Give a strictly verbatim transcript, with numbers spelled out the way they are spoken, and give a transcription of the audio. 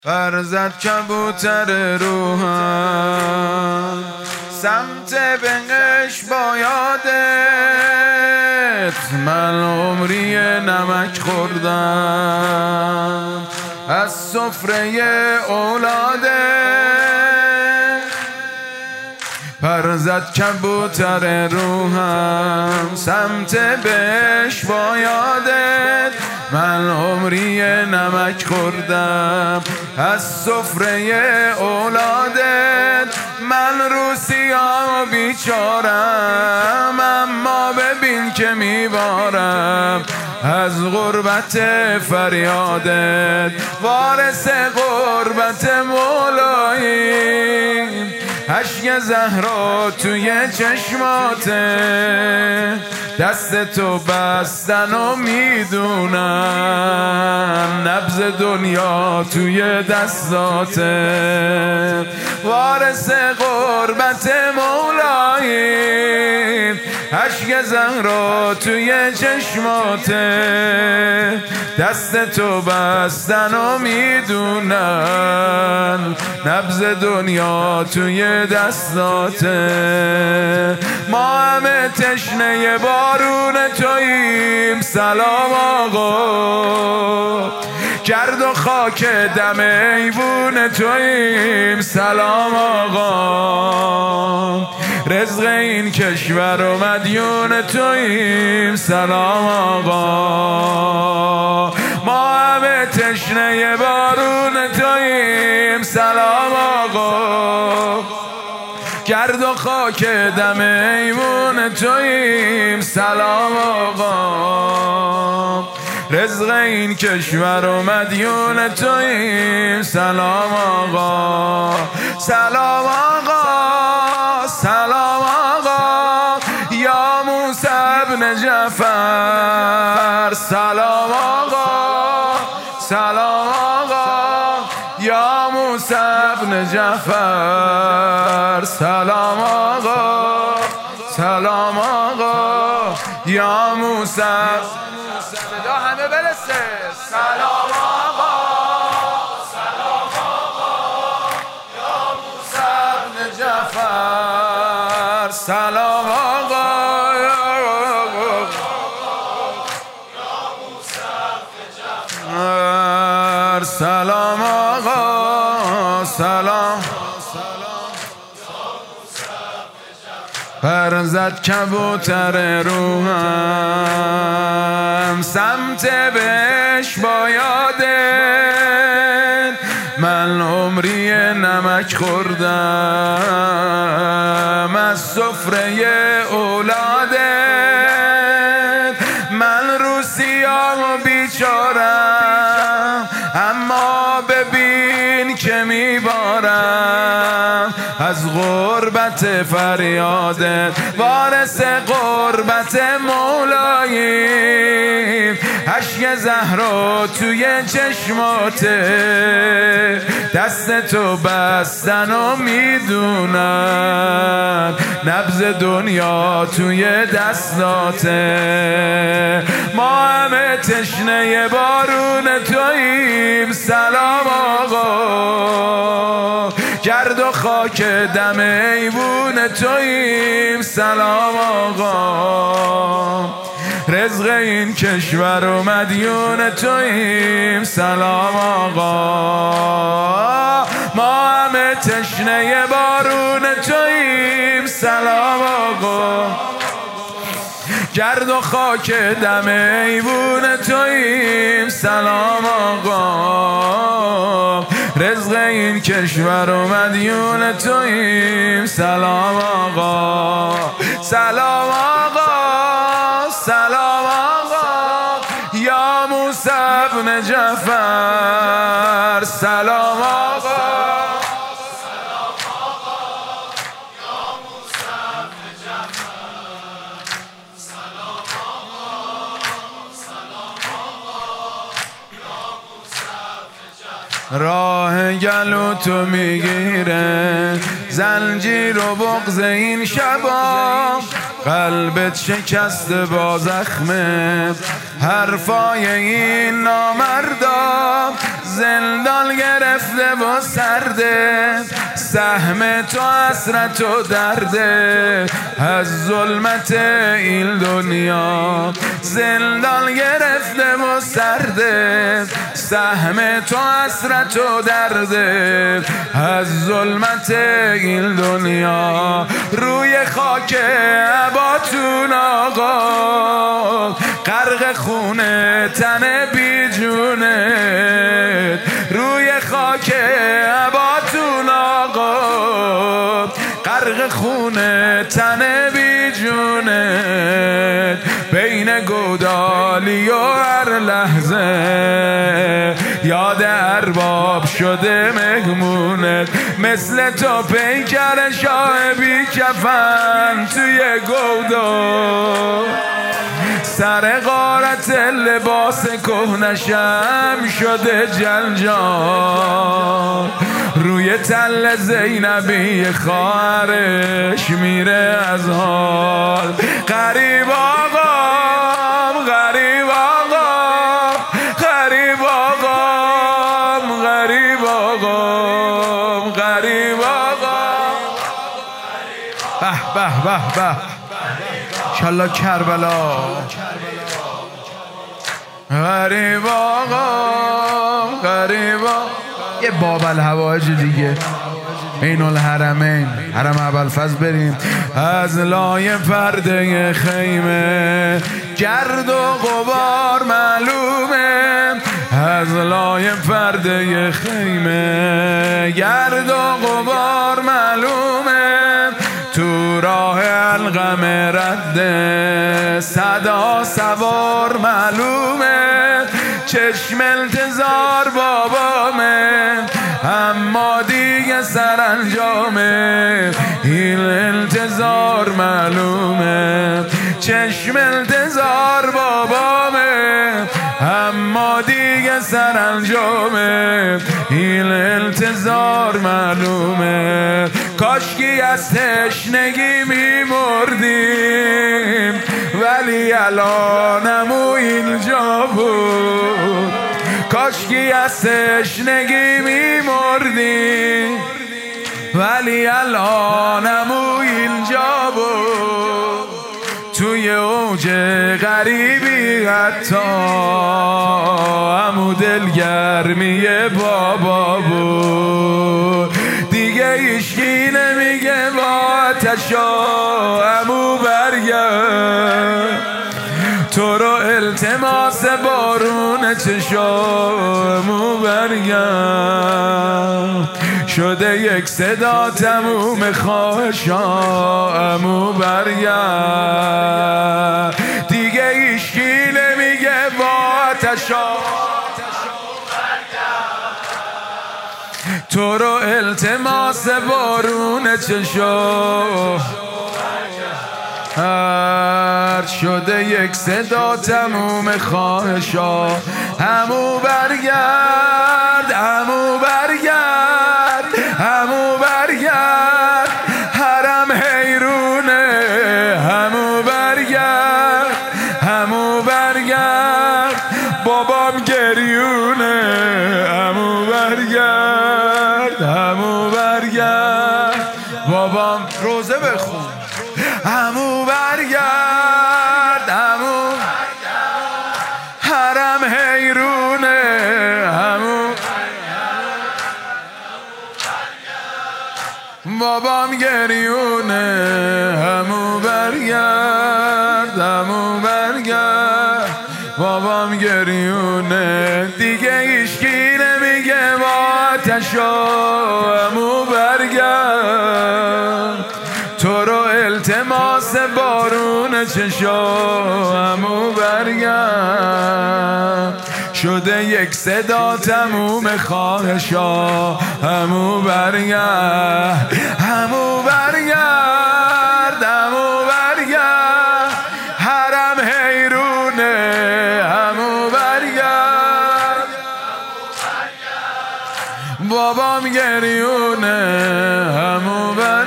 فرزد کبوتر روحم سمت بنگش با یادت، من عمری نمک خوردم از سفره اولادت. فرزد کبوتر روحم سمت بهش با یادت، من عمری نمک خوردم از سفره اولادت. من روسیا بیچارم اما ببین که میبارم از غربت فریادت. وارث غربت مولایی، اشک زهرا توی چشماته، دست تو بستن و میدونم نبض دنیا توی دستاته. وارث غربت مولایی، اشک زهرا توی چشماته، دست تو بستن و میدونم نبض دنیا توی دستاته. ما همه تشنه بارون توییم سلام آقا، گرد و خاک دم ایوون توییم سلام آقا، رزق این کشور و مدیون توییم سلام آقا. ما همه تشنه بارون توییم سلام آقا، گرد و خاک دم ایوون توییم سلام آقا، رزق این کشور و مدیون توییم سلام آقا. سلام آقا، سلام آقا یا موسی ابن جعفر، سلام آقا، سلام آقا یا موسی ابن جعفر، سلام آقا، سلام آقا یا موسی. صدا همه برسه. سلام آقا، سلام آقا یا موسی ابن جعفر، سلام آقا یا موسی ابن جعفر، سلام آقا، سلام. فرزد کبوتر روحم سمت بهش با یادت، من عمری نمک خوردم از سفره اولادت. من روسیا بیچارم اما ببین که میبارم از غربت فریادت. وارث غربت مولایی، اشک زهرا توی چشماته، دست تو بستن و میدونم نبض دنیا توی دستاته. ما همه تشنه بارون توییم سلام آقا، گرد و خاک دم ایوون توییم سلام آقا، رزق این کشور و مدیون توییم سلام آقا. ما همه تشنه بارون توییم سلام آقا، گرد و خاک دم ایوون توییم سلام آقا، رزق این کشور و مدیون توییم سلام آقا. سلام آقا، سلام آقا یا موسی ابن جعفر، سلام آقا، سلام آقا یا موسی ابن جعفر، سلام آقا، سلام آقا یا موسی ابن جعفر. راه گلو تو میگیره زنجیر و بغض این شبا، قلبت شکسته با زخمت حرفای این نامردا، زندان گرفته و سرده، سهم تو حسرت و درده، از ظلمت این دنیا زندان گرفته و سرده، سهم تو حسرت و درده، از ظلمت این دنیا. روی خاک عباتون آقا غرق خونه تن بی جونه، روی خاک عباتون آقا غرق خونه تن بی جونه، بین گودالی و هر لحظه یاد ارباب شده مهمونت، مثل تو پیکر شاه بی کفن توی گودا، سر غارت لباس کهنشم شده جلجال، روی تل زینبی خواهرش میره از حال. غریب آقام غریب آقام غریب آقام غریب آقام غریب آقام. به به به به انشالله کربلا. غریب آقام غریب آقام. یه باب الهواج دیگه، این الحرمین حرم ابوالفضل بریم. از لای پرده خیمه گرد و غبار معلومه، از لای پرده خیمه گرد و غبار معلومه، تو راه القم رده صدا سوار معلومه، چشم انتظار بابامه اما دیگه سرانجامه، این انتظار معلومه، چشم انتظار بابامه اما دیگه سرانجامه، این انتظار معلومه. کاشکی از تشنگی میمردیم ولی الانمو اینجا بود، کاشکی از تشنگی میمردیم ولی الانمو اینجا بود، توی اوج غریبی حتی همو دلگرمی بابا بود، دیگه هیچکی نمیگه با آتشا همو برگرد، تو رو التماس بارون چشامو برگرد، شده یک صدا تموم خواهشامو برگرد، دیگه هیچکی نمیگه با آتشا تو رو التماس بارون چشام هر شده یک صدا تموم خواهشا همو برگرد همو برگرد همو برگرد، حرم حیرونه همو برگرد همو برگرد، بابام گریونه همو برگرد همو برگرد، بابام روزه بخون همو برگرد همو حرم حیرونه همو بابام گریونه همو برگرد همو برگرد، بابام گریونه، دیگه هیچکی نمیگه با آتشا همو برگرد، تو رو التماس بارون چشامو برگرد، شده یک صدا تموم خواهشا همو برگرد همو برگرد همو برگرد، حرم حیرونه همو برگرد، بابام گریونه همو برگرد.